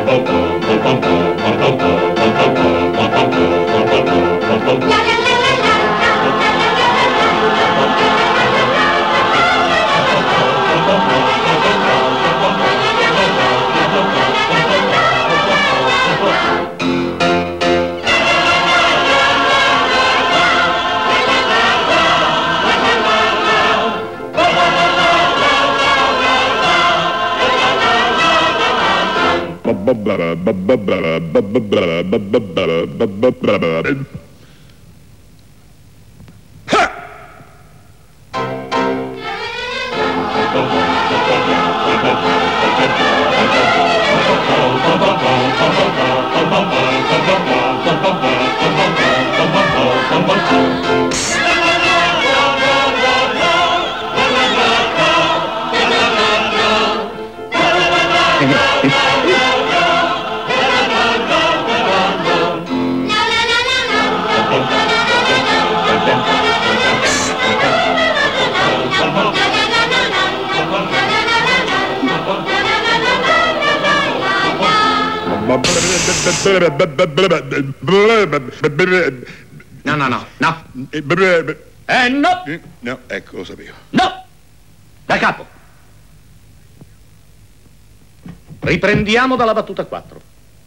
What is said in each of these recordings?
No. No. No, ecco, lo sapevo. No! Da capo. Riprendiamo dalla battuta 4.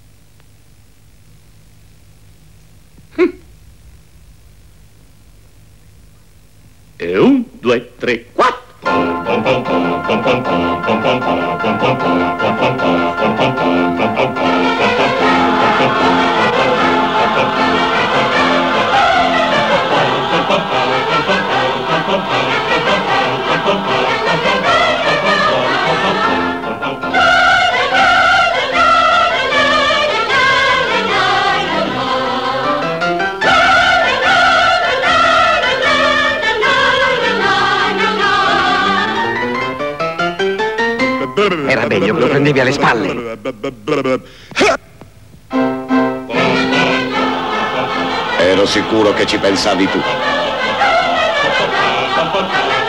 E 1, 2, 3, 4. Era meglio che lo prendevi alle spalle. Ero sicuro che ci pensavi tu.